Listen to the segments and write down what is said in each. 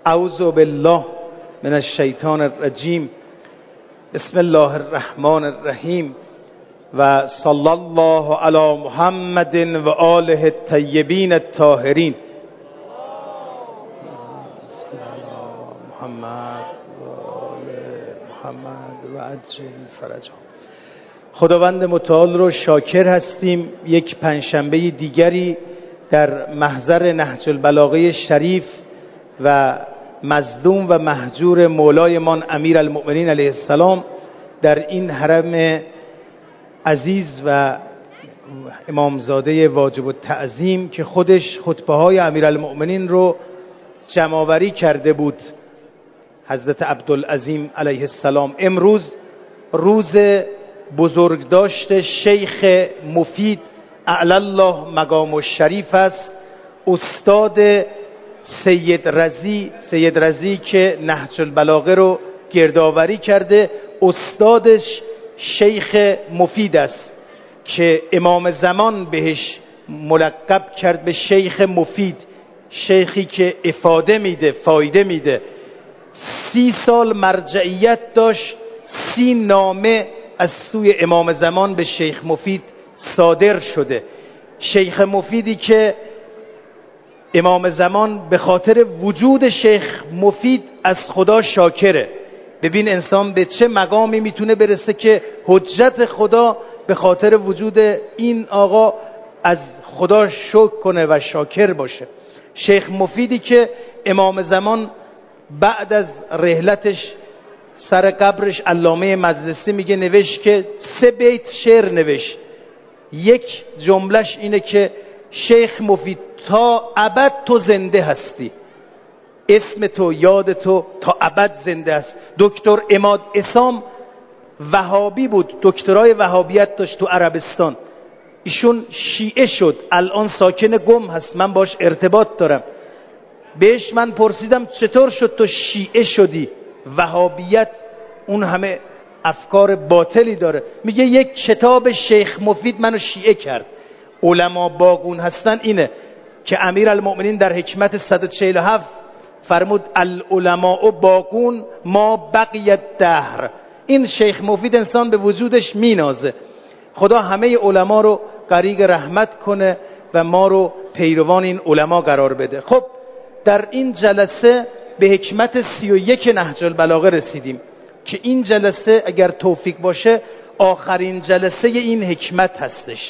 اعوذ بالله من الشیطان الرجیم. بسم الله الرحمن الرحیم و صلی الله علی محمد و آله الطیبین الطاهرین. محمد و آل محمد و عجل فرجهم. خداوند متعال رو شاکر هستیم. یک پنجشنبه دیگری در محضر نهج البلاغه شریف و مظلوم و مهجور مولایمان امیر المؤمنین علیه السلام در این حرم عزیز و امامزاده واجب التعظیم که خودش خطبه های امیر المؤمنین رو جمع‌آوری کرده بود، حضرت عبدالعظیم علیه السلام. امروز روز بزرگداشت شیخ مفید اعلی الله مقام الشریف است، استاد سید رضی که نهج البلاغه رو گردآوری کرده. استادش شیخ مفید است که امام زمان بهش ملقب کرد به شیخ مفید، شیخی که افاده میده، فایده میده. 30 سال مرجعیت داشت، 30 نامه از سوی امام زمان به شیخ مفید صادر شده. شیخ مفیدی که امام زمان به خاطر وجود شیخ مفید از خدا شاکره. ببین انسان به چه مقامی میتونه برسه که حجت خدا به خاطر وجود این آقا از خدا شکر کنه و شاکر باشه. شیخ مفیدی که امام زمان بعد از رحلتش سر قبرش علامه مجلسی میگه نوشت که 3 بیت شعر نوشت. یک جملهش اینه که شیخ مفید تا ابد تو زنده هستی، اسم تو یاد تو تا ابد زنده است. دکتر عماد عصام وهابی بود، دکترای وهابیت داشت تو عربستان. ایشون شیعه شد، الان ساکن قم هست، من باش ارتباط دارم. بهش من پرسیدم چطور شد تو شیعه شدی؟ وهابیت اون همه افکار باطلی داره. میگه یک کتاب شیخ مفید منو شیعه کرد. علما باقون هستن اینه که امیر المؤمنین در حکمت 147 فرمود العلماء باقون ما بقی الدهر. این شیخ مفید انسان به وجودش مینازه. خدا همه علما رو غریق رحمت کنه و ما رو پیروان این علما قرار بده. خب در این جلسه به حکمت 31 نهج البلاغه رسیدیم که این جلسه اگر توفیق باشه آخرین جلسه این حکمت هستش.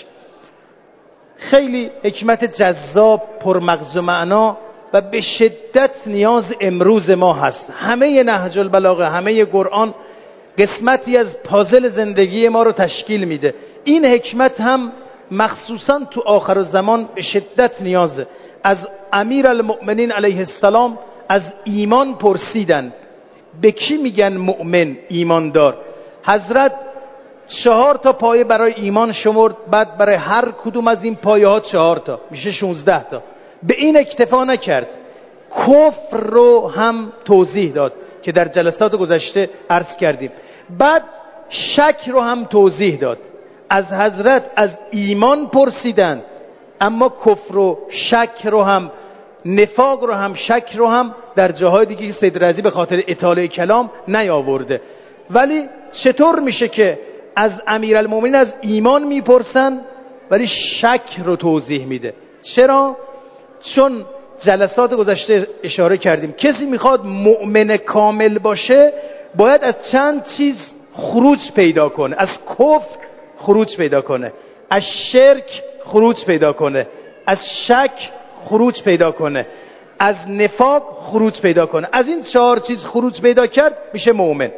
خیلی حکمت جذاب، پرمغز و معنا و به شدت نیاز امروز ما هست. همه نهج البلاغه، همه قرآن قسمتی از پازل زندگی ما رو تشکیل میده. این حکمت هم مخصوصا تو آخر الزمان به شدت نیازه. از امیر المؤمنین علیه السلام از ایمان پرسیدن. به کی میگن مؤمن، ایماندار؟ حضرت 4 تا پایه برای ایمان شمرد، بعد برای هر کدوم از این پایه ها 4 تا، میشه 16 تا. به این اکتفا نکرد، کفر رو هم توضیح داد که در جلسات گذشته عرض کردیم. بعد شک رو هم توضیح داد. از حضرت از ایمان پرسیدن، اما کفر و شک رو هم، نفاق رو هم، شک رو هم در جاهای دیگه سید رضی به خاطر اطاله کلام نیاورده. ولی چطور میشه که از امیرالمومنین از ایمان میپرسن ولی شک رو توضیح میده؟ چرا؟ چون جلسات گذشته اشاره کردیم کسی میخواد مؤمن کامل باشه باید از چند چیز خروج پیدا کنه. از کفر خروج پیدا کنه، از شرک خروج پیدا کنه، از شک خروج پیدا کنه، از نفاق خروج پیدا کنه. از این 4 چیز خروج پیدا کرد میشه مؤمن.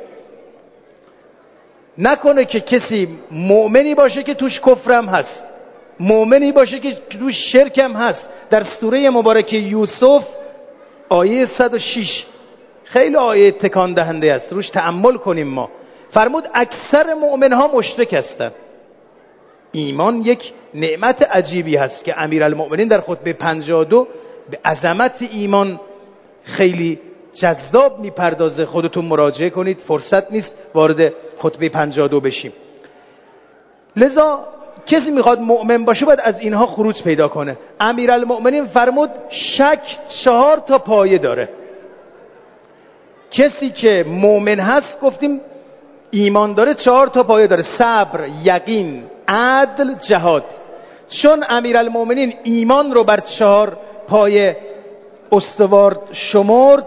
نکنه که کسی مؤمنی باشه که توش کفرم هست، مؤمنی باشه که توش شرکم هست. در سوره مبارکه یوسف آیه 106 خیلی آیه تکان دهنده است، روش تأمل کنیم. ما فرمود اکثر مؤمن ها مشرک هستند. ایمان یک نعمت عجیبی هست که امیرالمؤمنین در خطبه 52 به عظمت ایمان خیلی جذاب میپردازه. خودتون مراجعه کنید، فرصت نیست وارد خطبه 52 بشیم. لذا کسی میخواد مؤمن باشه باید از اینها خروج پیدا کنه. امیرالمؤمنین فرمود شک 4 تا پایه داره. کسی که مؤمن هست گفتیم ایمان داره 4 تا پایه داره: صبر، یقین، عدل، جهاد. چون امیرالمؤمنین ایمان رو بر 4 پایه استوار شمرد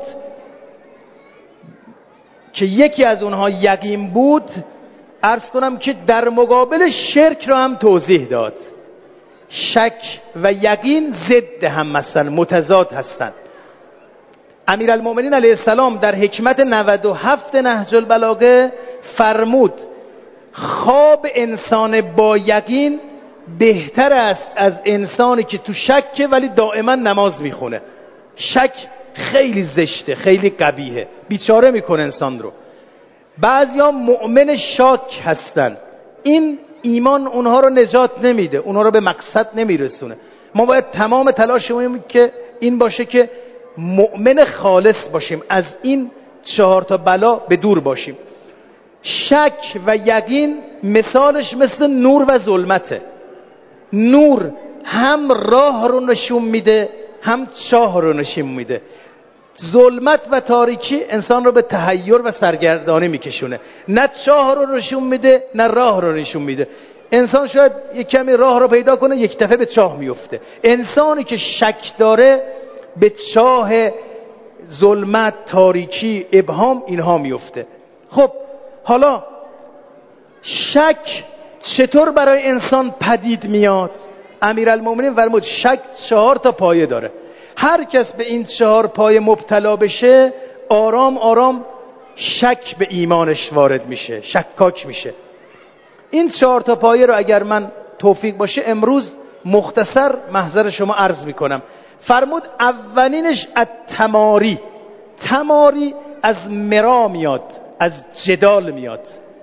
که یکی از اونها یقین بود، عرض کنم که در مقابل شرک رو هم توضیح داد. شک و یقین ضد هم مثلا متضاد هستند. امیرالمؤمنین علیه السلام در حکمت 97 نهج البلاغه فرمود خواب انسان با یقین بهتر است از انسانی که تو شکه ولی دائما نماز میخونه. شک خیلی زشته، خیلی قبیحه، بیچاره میکنه انسان رو. بعضیا مؤمن شاک هستن، این ایمان اونها رو نجات نمیده، اونها رو به مقصد نمیرسونه. ما باید تمام تلاشمون که این باشه که مؤمن خالص باشیم، از این 4 تا بلا به دور باشیم. شک و یقین مثالش مثل نور و ظلمته. نور هم راه رو نشون میده هم چاه رو نشون میده. ظلمت و تاریکی انسان رو به تحیر و سرگردانی میکشونه، نه چاه رو نشون میده نه راه رو نشون میده. انسان شاید یک کمی راه رو پیدا کنه، یک دفعه به چاه میفته. انسانی که شک داره به چاه ظلمت، تاریکی، ابهام اینها میفته. خب حالا شک چطور برای انسان پدید میاد؟ امیرالمؤمنین فرمود شک 4 تا پایه داره. هر کس به این 4 پایه مبتلا بشه آرام آرام شک به ایمانش وارد میشه، شکاک میشه. این 4 تا پایه رو اگر من توفیق باشه امروز مختصر محضر شما عرض میکنم. فرمود اولینش التماری. تماری از مرا میاد، از جدال میاد.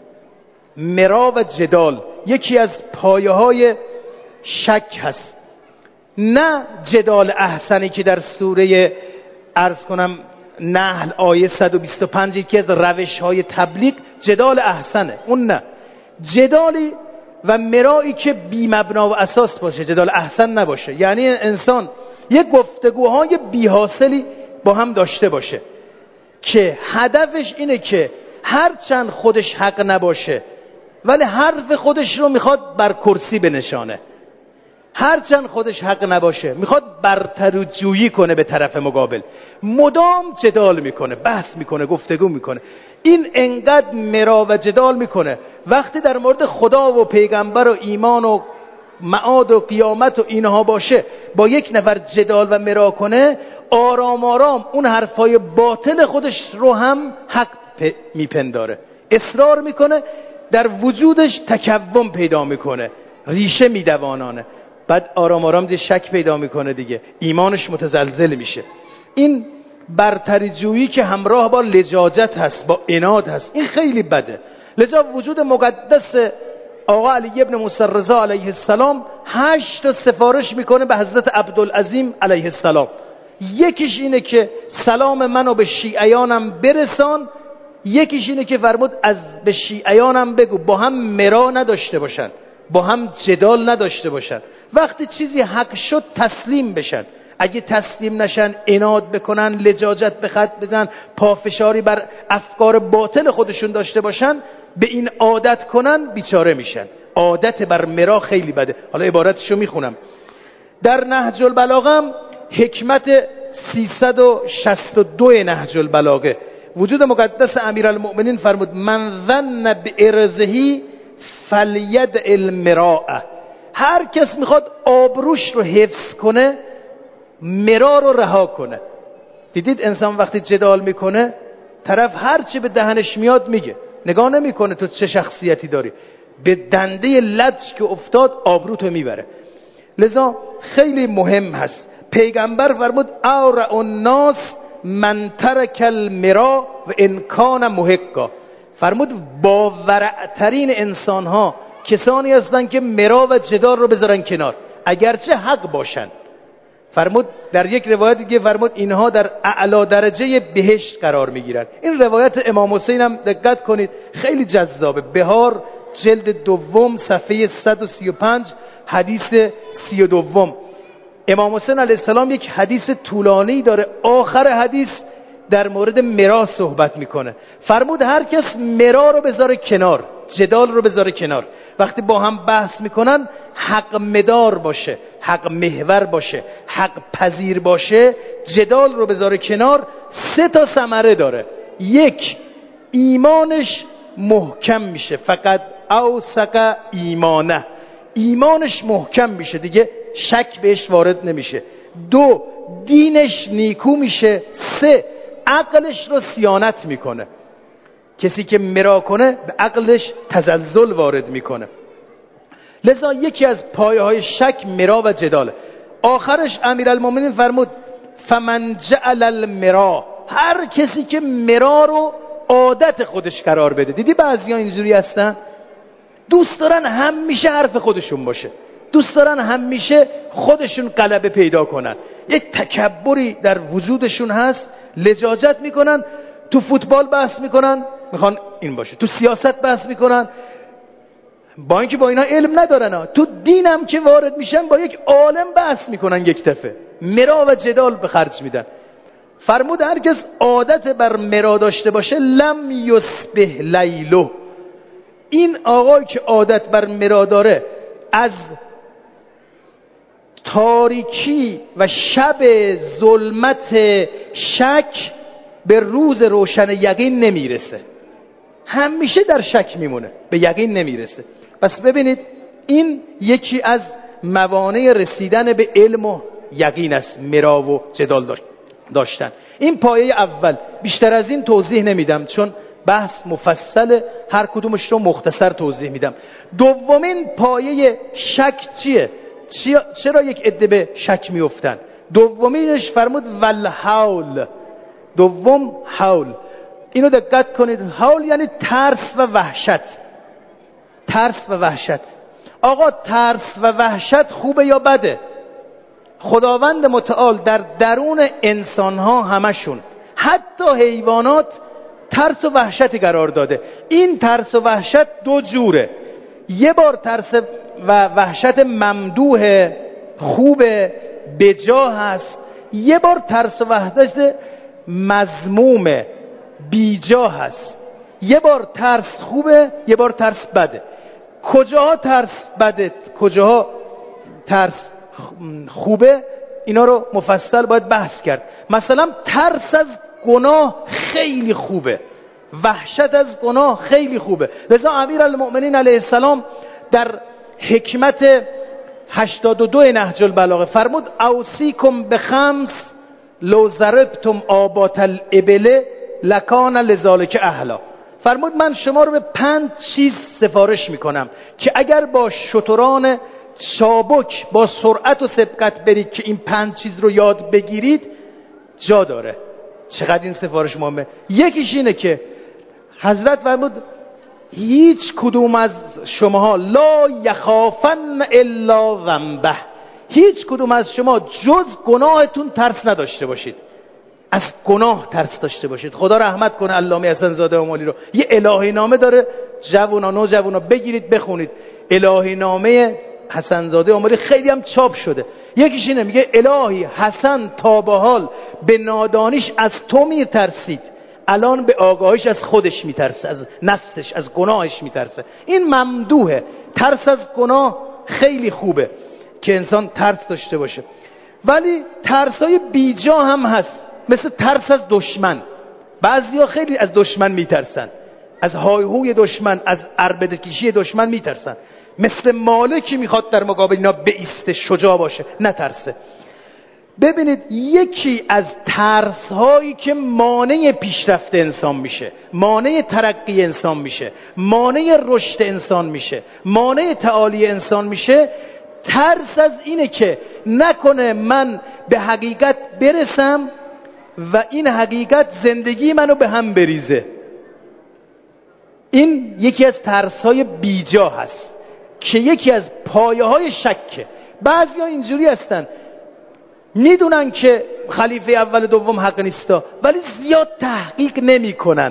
مرا و جدال یکی از پایه های شک هست. نه جدال احسنی که در سوره عرض کنم نحل آیه 125 یکی از روش های تبلیغ جدال احسنه، اون نه. جدالی و مرایی که بی مبنا و اساس باشه، جدال احسن نباشه. یعنی انسان یک گفتگوهای بی حاصلی با هم داشته باشه که هدفش اینه که هرچند خودش حق نباشه ولی حرف خودش رو میخواد بر کرسی بنشانه، هرچند خودش حق نباشه میخواد برتر جویی کنه به طرف مقابل، مدام جدال میکنه، بحث میکنه، گفتگو میکنه. این انقدر مرا و جدال میکنه وقتی در مورد خدا و پیغمبر و ایمان و معاد و قیامت و اینها باشه با یک نفر جدال و مرا کنه، آرام آرام اون حرفای باطل خودش رو هم حق میپنداره، اصرار میکنه، در وجودش تکون پیدا میکنه، ریشه میدوانانه. بعد آرام آرام شک پیدا میکنه دیگه، ایمانش متزلزل میشه. این برتری جویی که همراه با لجاجت هست، با عناد هست، این خیلی بده. لذا وجود مقدس آقا علی ابن موسی رضا علیه السلام 8 تا سفارش میکنه به حضرت عبدالعظیم علیه السلام. یکیش اینه که سلام منو به شیعیانم برسان، یکیش اینه که فرمود از به شیعیانم بگو با هم مرا نداشته باشن، با هم جدال نداشته باشن، وقتی چیزی حق شد تسلیم بشن، اگه تسلیم نشن عناد بکنن، لجاجت به خط بدن، پافشاری بر افکار باطل خودشون داشته باشن، به این عادت کنن بیچاره میشن. عادت بر مرا خیلی بده. حالا عبارتشو میخونم در نهج البلاغه، حکمت 362 نهج البلاغه. وجود مقدس امیرالمؤمنین فرمود من ظن بعرضه فلید المراء. هر کس میخواد آبروش رو حفظ کنه مرا رو رها کنه. دیدید انسان وقتی جدال میکنه طرف هر چی به دهنش میاد میگه، نگاه نمیکنه تو چه شخصیتی داری، به دنده لج که افتاد آبروتو میبره. لذا خیلی مهم هست. پیغمبر فرمود اورع الناس من ترک المرا و ان کان محقا. فرمود باورعترین انسان ها کسانی هستن که مرا و جدال رو بذارن کنار اگرچه حق باشن. فرمود در یک روایت دیگه فرمود اینها در اعلی درجه بهشت قرار میگیرن. این روایت امام حسین هم دقت کنید خیلی جذابه. بهار جلد دوم صفحه 135 حدیث 32. امام حسین علیه السلام یک حدیث طولانی داره، آخر حدیث در مورد مرا صحبت میکنه. فرمود هر کس مرا رو بذاره کنار، جدال رو بذاره کنار، وقتی با هم بحث میکنن حق مدار باشه، حق محور باشه، حق پذیر باشه، جدال رو بذاره کنار. 3 تا ثمره داره. 1، ایمانش محکم میشه، فقط اوثق ایمانه، ایمانش محکم میشه، دیگه شک بهش وارد نمیشه. 2، دینش نیکو میشه. 3، عقلش رو صیانت میکنه. کسی که مرا کنه به عقلش تزلزل وارد میکنه. لذا یکی از پایه های شک مرا و جداله. آخرش امیرالمومنین فرمود فمن جعل المرا، هر کسی که مرا رو عادت خودش قرار بده. دیدی بعضیا اینجوری هستن، دوست دارن همیشه حرف خودشون باشه، دوست دارن همیشه خودشون غلبه پیدا کنن، یک تکبری در وجودشون هست، لجاجت میکنن، تو فوتبال بحث میکنن میخوان این باشه، تو سیاست بحث میکنن با اینکه با اینا علم ندارن، تو دینم که وارد میشن با یک عالم بحث میکنن، یک دفعه مرا و جدال به خرج میدن. فرمود هر کس عادت بر مرا داشته باشه لم یصبح لیلو، این آقای که عادت بر مرا داره از تاریکی و شب ظلمت شک به روز روشن یقین نمیرسه، همیشه در شک میمونه، به یقین نمیرسه. پس ببینید این یکی از موانع رسیدن به علم و یقین است، مرا و جدال داشتن. این پایه اول. بیشتر از این توضیح نمیدم چون بحث مفصل، هر کدومش رو مختصر توضیح میدم. دومین پایه شک چیه؟ چرا یک عده به شک میافتن؟ دومینش فرمود والحول. دوم حول. اینو دقت کنید، حول یعنی ترس و وحشت. ترس و وحشت. آقا ترس و وحشت خوبه یا بده؟ خداوند متعال در درون انسانها همشون، حتی حیوانات، ترس و وحشتی قرار داده. این ترس و وحشت 2 جوره. یه بار ترس و وحشت ممدوح، خوبه، بجا هست. یه بار ترس و وحشت مذمومه، بیجا هست. یه بار ترس خوبه، یه بار ترس بده. کجاها ترس بده، کجاها ترس خوبه، اینا رو مفصل باید بحث کرد. مثلا ترس از گناه خیلی خوبه، وحشت از گناه خیلی خوبه. لذا امیرالمؤمنین علیه السلام در حکمت 82 نهج البلاغه فرمود اوصیکم بخمس لو ضربتم آبات الابل لکان لذالک اهلا. فرمود من شما رو به 5 چیز سفارش میکنم که اگر با شتران چابک با سرعت و سبقت برید که این 5 چیز رو یاد بگیرید جا داره. چقدر این سفارش مهمه. یکیش اینه که حضرت فرمود هیچ کدوم از شماها لا یخافن الا ذنبه، هیچ کدوم از شما جز گناهتون ترس نداشته باشید، از گناه ترس داشته باشید. خدا رحمت کنه علامه حسن زاده امالی رو، یه الهی نامه داره، جوونا نوجوانا بگیرید بخونید. الهی نامه حسن زاده امالی خیلی هم چاپ شده. یکیش اینه میگه الهی حسن تا به حال به نادانیش از تو میترسید، الان به آگاهیش از خودش میترسه، از نفسش، از گناهش میترسه. این ممدوحه. ترس از گناه خیلی خوبه که انسان ترس داشته باشه. ولی ترسای بیجا هم هست، مثل ترس از دشمن. بعضیا خیلی از دشمن میترسن، از هایهوی دشمن، از عربده کشی دشمن میترسن. مثل مالکی میخواد در مقابل اینا بایسته، شجاع باشه، نترسه. ببینید یکی از ترس هایی که مانع پیشرفت انسان میشه، مانع ترقی انسان میشه، مانع رشد انسان میشه، مانع تعالی انسان میشه، ترس از اینه که نکنه من به حقیقت برسم و این حقیقت زندگی منو به هم بریزه. این یکی از ترس‌های بیجا هست که یکی از پایه‌های شکه. بعضیا اینجوری هستن میدونن که خلیفه اول دوم حق نیستا، ولی زیاد تحقیق نمی‌کنن،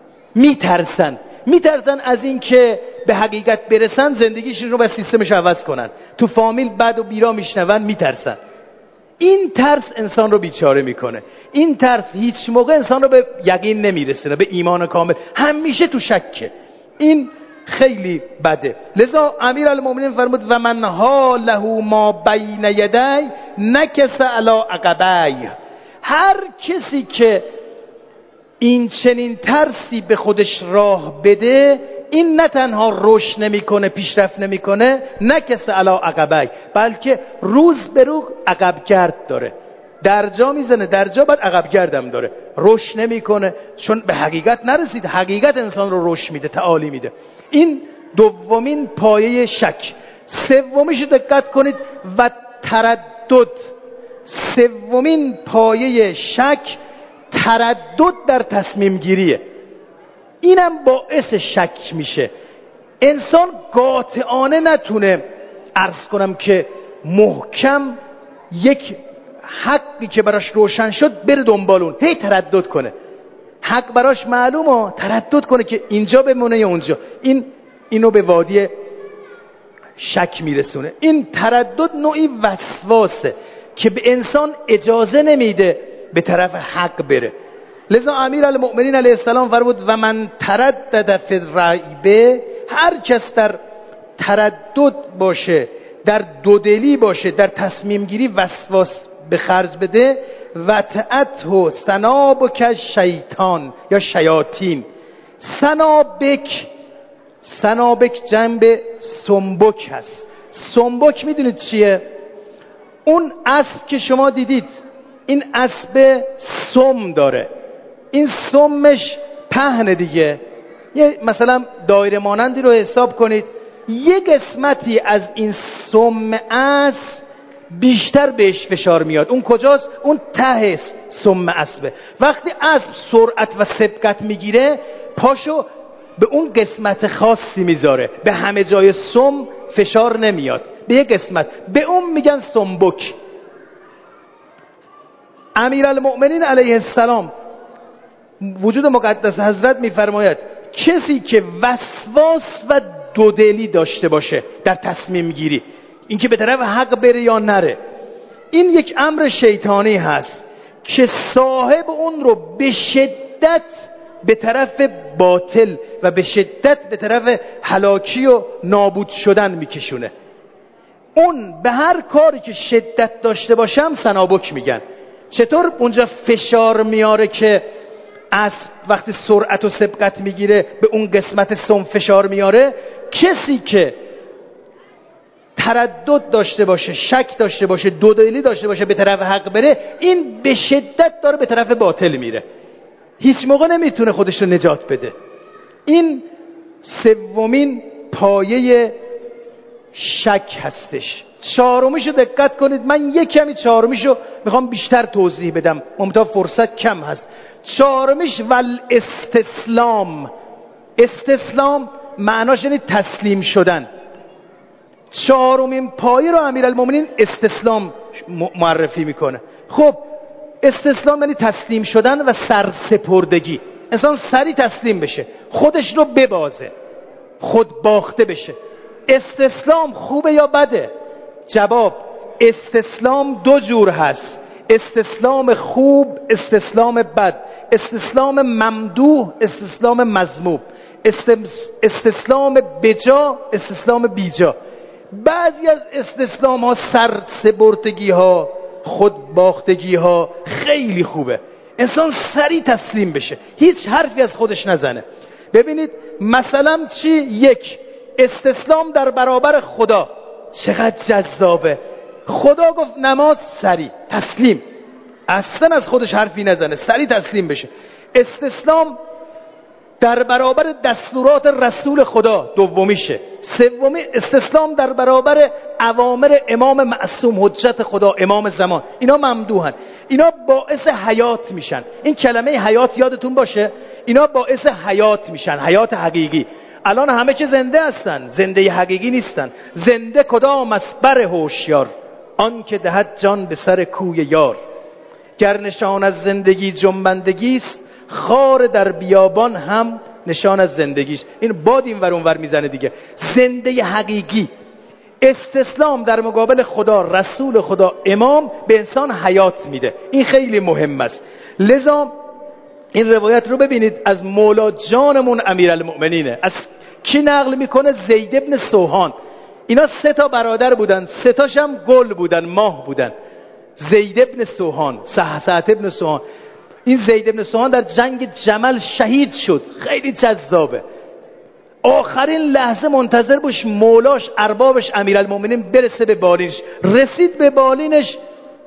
میترسن از این که به حقیقت برسن زندگیشون رو به سیستمش عوض کنن. تو فامیل بد و بیرا میشنون، میترسن. این ترس انسان رو بیچاره میکنه. این ترس هیچ موقع انسان رو به یقین نمیرسونه، به ایمان کامل، همیشه تو شکه. این خیلی بده. لذا امیرالمومنین فرمود و من حاله ما بین یدی نکس علی عقبی. هر کسی که این چنین ترسی به خودش راه بده، این نه تنها رشد نمیکنه، پیشرفت نمیکنه، نکس علی عقبی، بلکه روز به روز عقب گرد داره، درجا میزنه، درجا بعد عقب گردم داره، رشد نمیکنه، چون به حقیقت نرسید. حقیقت انسان رو رشد میده، تعالی میده. این دومین پایه شک. سومیش دقت کنید، و تردد. سومین پایه شک تردد در تصمیم گیریه. اینم باعث شک میشه. انسان قاطعانه نتونه عرض کنم که محکم یک حقی که براش روشن شد بره دنبالون، هی تردد کنه. حق براش معلومه، تردد کنه که اینجا بمونه یا اونجا. اینو به وادی شک میرسونه. این تردد نوعی وسواسه که به انسان اجازه نمیده به طرف حق بره. لذا امیرالمؤمنین علیه السلام فرمود و من تردد فی الریب، هر کس در تردد باشه، در دودلی باشه، در تصمیم گیری وسواس به خرج بده، و تعته سنابک شیطان یا شیاطین. سنابک جنب سنبک هست. سنبک میدونید چیه؟ اون اسب که شما دیدید، این اسب سم داره، این سمش پهنه دیگه. یه مثلا دایره مانندی رو حساب کنید، یه قسمتی از این سم اسب بیشتر بهش فشار میاد. اون کجاست؟ اون ته سم اسبه. وقتی اسب سرعت و سبقت میگیره، پاشو به اون قسمت خاصی میذاره، به همه جای سم فشار نمیاد، به یه قسمت، به اون میگن سنبک. امیرالمؤمنین علیه السلام وجود مقدس حضرت میفرماید کسی که وسواس و دودلی داشته باشه در تصمیم گیری، اینکه به طرف حق بره یا نره، این یک امر شیطانی هست که صاحب اون رو به شدت به طرف باطل و به شدت به طرف هلاکی و نابود شدن میکشونه. اون به هر کاری که شدت داشته باشه هم سنابک میگن. چطور اونجا فشار میاره که اسب وقتی سرعت و سبقت میگیره به اون قسمت سم فشار میاره؟ کسی که تردد داشته باشه، شک داشته باشه، دودلی داشته باشه به طرف حق بره، این به شدت داره به طرف باطل میره، هیچ موقع نمیتونه خودش رو نجات بده. این سومین پایه شک هستش. چهارمیشو دقت کنید، من یک کمی چهارمیشو میخوام بیشتر توضیح بدم، ممتاز فرصت کم هست. چهارمیش والاستسلام. استسلام معناش یعنی تسلیم شدن. چهارمین پایه رو امیرالمومنین استسلام معرفی میکنه. خب استسلام یعنی تسلیم شدن و سرسپردگی. انسان سری تسلیم بشه، خودش رو ببازه، خود باخته بشه. استسلام خوبه یا بده؟ جواب: استسلام دو جور هست، استسلام خوب، استسلام بد، استسلام ممدوح، استسلام مذموم، استسلام بجا، استسلام بیجا. بعضی از استسلام ها، سرسپردگی ها، خود باختگی ها خیلی خوبه، انسان سریع تسلیم بشه، هیچ حرفی از خودش نزنه. ببینید مثلا چی؟ یک، استسلام در برابر خدا. چقدر جذابه. خدا گفت نماز، سریع تسلیم، اصلا از خودش حرفی نزنه، سریع تسلیم بشه. استسلام در برابر دستورات رسول خدا، دومیشه. سومی استسلام در برابر اوامر امام معصوم حجت خدا، امام زمان. اینا ممدوحن، اینا باعث حیات میشن. این کلمه حیات یادتون باشه، اینا باعث حیات میشن، حیات حقیقی. الان همه که زنده هستن، زنده حقیقی نیستن. زنده کدام است بر هوشیار، آن که دهد جان به سر کوی یار. گر نشان از زندگی جنبندگی است، خار در بیابان هم نشان از زندگیش. این باد این ور اون ور میزنه دیگه. زنده حقیقی. استسلام در مقابل خدا، رسول خدا، امام به انسان حیات میده. این خیلی مهم است. لذا این روایت رو ببینید از مولا جانمون امیرالمؤمنینه. از کی نقل میکنه؟ زید ابن سوهان. اینا 3 تا برادر بودن، 3 تاش هم گل بودن، ماه بودن. زید ابن سوهان، سعد ابن سوهان. این زید ابن سوهان در جنگ جمل شهید شد. خیلی جذابه. آخرین لحظه منتظر باش مولاش، اربابش، امیرالمؤمنین برسه به بالینش. رسید به بالینش،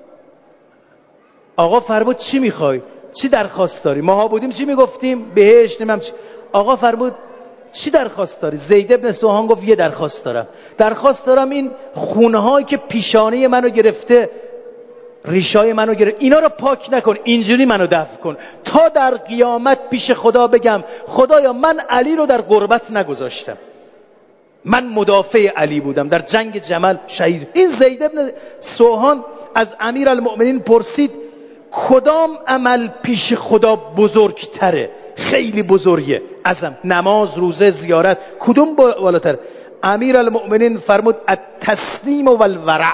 آقا فرمود چی میخوای؟ چی درخواست داری؟ ماها بودیم چی میگفتیم؟ بهش نمیم چی. آقا فرمود چی درخواست داری؟ زید ابن سوهان گفت یه درخواست دارم. درخواست دارم این خونهایی که پیشانه منو گرفته، ریشای منو گرفته، اینا رو پاک نکن، اینجوری منو دفن کن تا در قیامت پیش خدا بگم خدایا من علی رو در غربت نگذاشتم، من مدافع علی بودم، در جنگ جمل شهید. این زید ابن سوهان از امیرالمؤمنین پرسید کدام عمل پیش خدا بزرگتره؟ خیلی بزرگه، عظم، نماز، روزه، زیارت، کدوم بالاتر؟ امیرالمؤمنین فرمود التسلیم و الورع،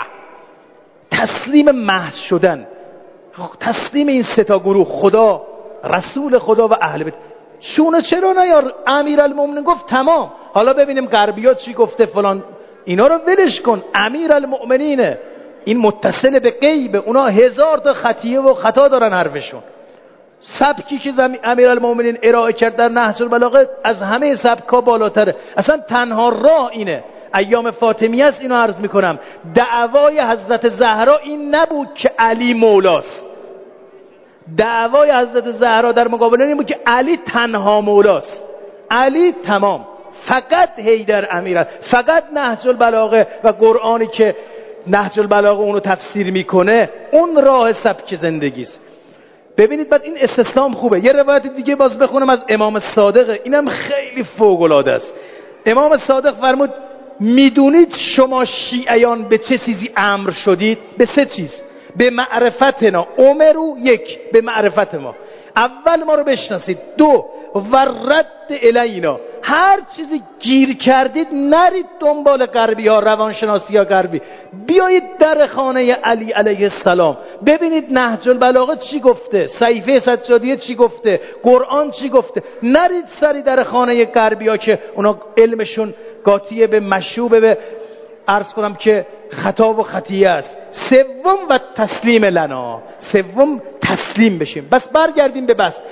تسلیم محض شدن، تسلیم این 3 تا گروه، خدا، رسول خدا و اهل بیت. چونه چرا نیار؟ امیرالمؤمنین گفت تمام. حالا ببینیم غربیات چی گفته فلان، اینا رو ولش کن. امیرالمؤمنینه، این متصل به غیبه، اونا 1000 تا خطیه و خطا دارن حرفشون. سبکی که امیرالمؤمنین ارائه کرد در نهج البلاغه از همه سبکا بالاتره. اصلا تنها راه اینه. ایام فاطمیه است اینو عرض میکنم. دعوای حضرت زهرا این نبود که علی مولاست. دعوای حضرت زهرا در مقابل این بود که علی تنها مولاست. علی تمام، فقط حیدر امیر، فقط نهج البلاغه و قرآنی که نهج البلاغه اونو تفسیر میکنه، اون راه سبک زندگیست. ببینید بعد این استسلام خوبه. یه روایت دیگه باز بخونم از امام صادق، اینم خیلی فوق العاده است. امام صادق فرمود میدونید شما شیعیان به چه چیزی امر شدید؟ به 3 چیز. به معرفتنا، امرو، 1 به معرفت ما، اول ما رو بشناسید، 2 و رد الینا، هر چیزی گیر کردید نرید دنبال غربی ها، روانشناسی ها غربی، بیایید در خانه علی علیه السلام، ببینید نهج البلاغه چی گفته، صحیفه سجادیه چی گفته، قرآن چی گفته. نرید سری در خانه غربی ها که اونا علمشون قاطیه به مشوبه به عرض کنم که خطا و خطیه است. 3 و تسلیم لنا، 3 تسلیم بشیم. بس برگردیم به بس.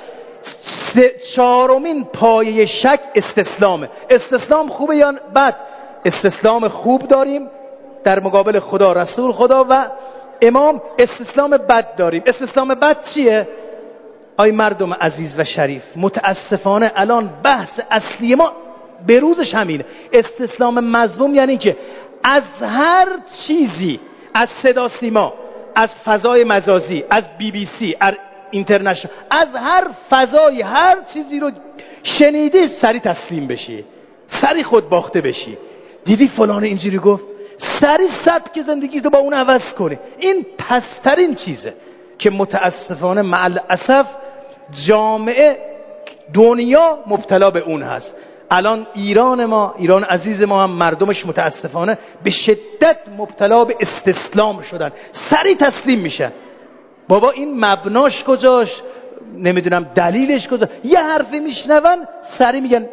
4مین پایه شک استسلامه. استسلام خوبه یا بد؟ استسلام خوب داریم در مقابل خدا، رسول خدا و امام. استسلام بد داریم. استسلام بد چیه؟ آی مردم عزیز و شریف، متاسفانه الان بحث اصلی ما به روزش همینه. استسلام مذموم یعنی که از هر چیزی، از صدا سیما، از فضای مجازی، از BBC، از اینترنشنال، از هر فضای هر چیزی رو شنیدی سری تسلیم بشی، سری خود باخته بشی. دیدی فلان اینجوری گفت، سری سبک زندگی تو با اون عوض کنی. این پسترین چیزه که متاسفانه مع الاسف جامعه دنیا مبتلا به اون هست. الان ایران ما، ایران عزیز ما هم مردمش متاسفانه به شدت مبتلا به استسلام شدن، سری تسلیم میشن. بابا این مبناش کجاش؟ نمیدونم دلیلش کجا. یه حرفی میشنون سری میگن.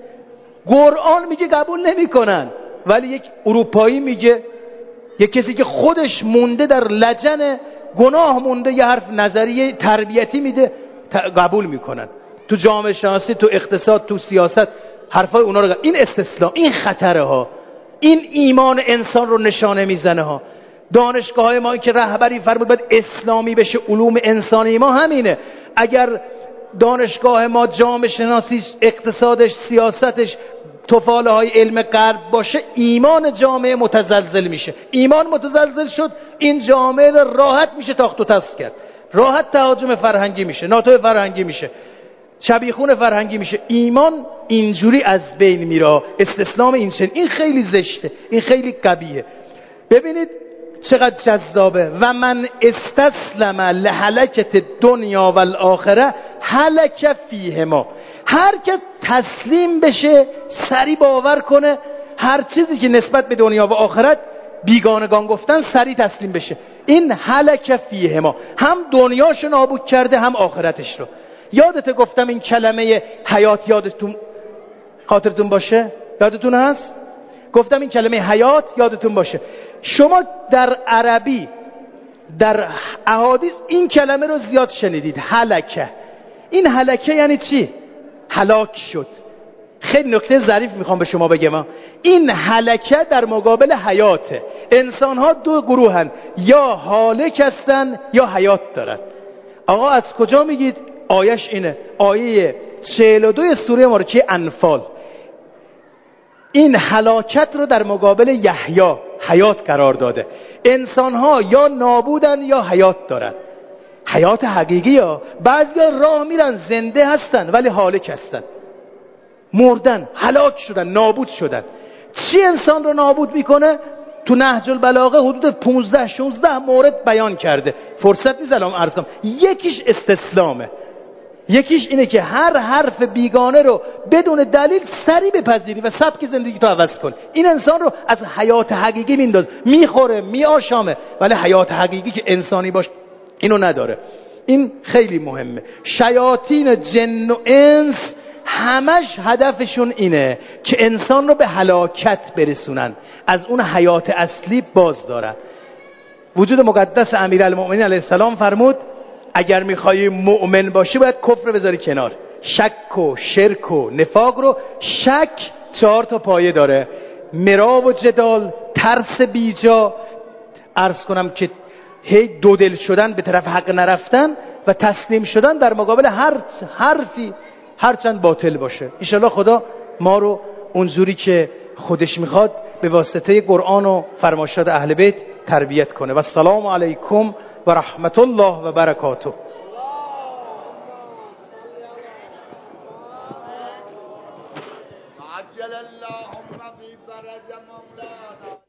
قرآن میگه قبول نمیکنن، ولی یک اروپایی میگه، یک کسی که خودش مونده در لجن گناه مونده، یه حرف نظریه تربیتی میده، قبول میکنن. تو جامعه شناسی، تو اقتصاد، تو سیاست حرفای اونا رو. این استسلام، این خطره ها، این ایمان انسان رو نشانه میزنه ها. دانشگاه های ما که رهبری فرمود باید اسلامی بشه، علوم انسانی ما همینه. اگر دانشگاه ما جامعه شناسیش، اقتصادش، سیاستش تفاله های علم غرب باشه، ایمان جامعه متزلزل میشه. ایمان متزلزل شد، این جامعه راحت میشه تاخت و تاس کرد، راحت تهاجم فرهنگی میشه، ناتو فرهنگی میشه، شبیخون فرهنگی میشه. ایمان اینجوری از بین میره. استسلام این خیلی زشته، این خیلی قبیحه. ببینید چقدر جذابه. و من استسلم لهلکت دنیا و الاخره هلک فیهما. هر که تسلیم بشه، سری باور کنه هر چیزی که نسبت به دنیا و آخرت بیگانگان گفتن سریع تسلیم بشه. این هلک فیهما، هم دنیاشو نابود کرده هم آخرتش رو. یادت گفتم این کلمه حیات یادتون خاطرتون باشه؟ یادتون هست؟ گفتم این کلمه حیات یادتون باشه. شما در عربی در احادیث این کلمه رو زیاد شنیدید، هلکه. این هلکه یعنی چی؟ هلاک شد. خیلی نکته ظریف میخوام به شما بگم. این هلکه در مقابل حیاته. انسان ها دو گروهن، یا هالک هستن یا حیات دارن. آقا از کجا میگید؟ آیش اینه، آیه 42 سوره مبارکه انفال. این هلاکت رو در مقابل یحیی، حیات قرار داده. انسان ها یا نابودن یا حیات دارن. حیات حقیقی ها. بعضیا راه میرن زنده هستن ولی هالک هستن، مردن، هلاک شدن، نابود شدن. چی انسان رو نابود میکنه؟ تو نهج البلاغه حدود 15-16 مورد بیان کرده، فرصت نیست الان عرض کنم. یکیش استسلامه، یکیش اینه که هر حرف بیگانه رو بدون دلیل سریع بپذیری و سبک زندگی تو عوض کن. این انسان رو از حیات حقیقی مینداز. میخوره، میآشامه، ولی حیات حقیقی که انسانی باشه اینو نداره. این خیلی مهمه. شیاطین جن و انس همش هدفشون اینه که انسان رو به هلاکت برسونن، از اون حیات اصلی باز دارن. وجود مقدس امیرالمؤمنین علیه السلام فرمود اگر میخوای مؤمن باشی باید کفر بذاری کنار. شک و شرک و نفاق رو، شک 4 تا پایه داره: مرا و جدال، ترس بیجا، عرض کنم که هی دو دل شدن به طرف حق نرفتن، و تسلیم شدن در مقابل هر حرفی هرچند باطل باشه. انشالله خدا ما رو اونجوری که خودش میخواد به واسطه قرآن و فرمایشات اهل بیت تربیت کنه. و السلام علیکم و رحمت الله و برکاته. عجل اللهم في فرج مولانا.